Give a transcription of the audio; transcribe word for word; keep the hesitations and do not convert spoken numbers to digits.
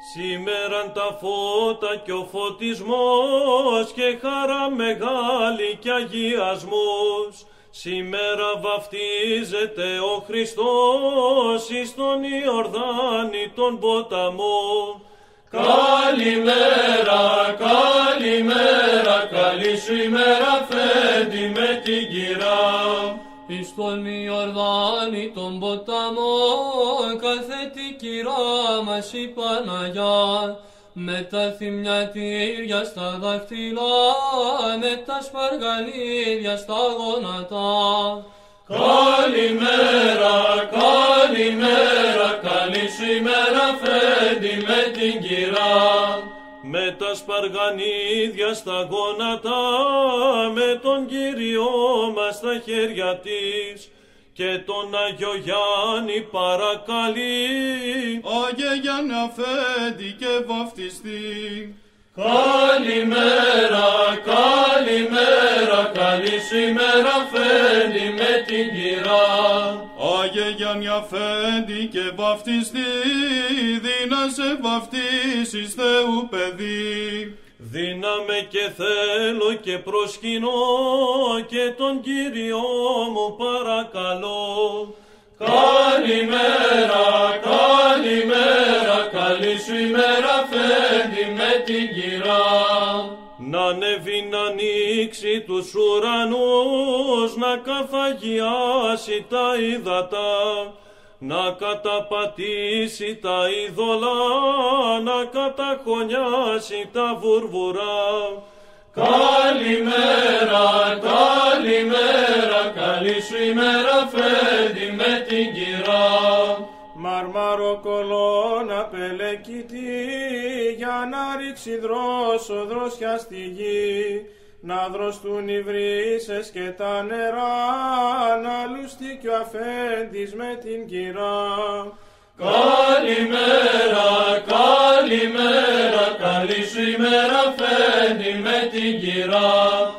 Σήμεραν τα φώτα και ο φωτισμός και χαρά μεγάλη και αγιασμός. Σήμερα βαφτίζεται ο Χριστός εις τον Ιορδάνη τον ποταμό. Καλημέρα, καλημέρα, καλή σου ημέρα Φέντη με την κυρά. Εις τον Ιορδάνη τον ποταμό κάθετη κυρά μας η Παναγιά, με τα θυμιατήρια στα δάχτυλα, με τα σπαργαλίδια στα γόνατα. Καλημέρα, καλημέρα, καλή σου ημέρα Φέντη με την κυρά. Με τα σπαργανίδια στα γόνατα, με τον Κύριό μας στα χέρια της, και τον Άγιο Γιάννη παρακαλεί. Άγιε Γιάννη Αφέντη και βαφτιστή. Καλημέρα, καλημέρα, καλή σου ημέρα Φέντη με την κυρά. Άγιε Γιάννη Αφέντη και βαφτιστή, δίνα σε βαφτίσεις Θεού παιδί. Δύναμε και θέλω και προσκυνώ και τον Κύριό μου παρακαλώ. Καλημέρα, καλημέρα, καλή σου ημέρα Φέντη με την κυρά. Να ανέβει να ανοίξει τους ουρανούς, να καθαγιάσει τα ύδατα, να καταπατήσει τα είδωλα, να καταχωνιάσει τα βουρβουρά. Καλημέρα, καλημέρα, καλή σου ημέρα Φέντη με την κυρά. Μαρμάρο κολόνα πελεκητή, για να ρίξει δρόσο δρόσια στη γη, να δροστούν οι βρύσες και τα νερά, να λουστεί κι ο αφέντης με την κυρά. Καλημέρα, καλημέρα, καλή σου ημέρα Φέντη με την κυρά.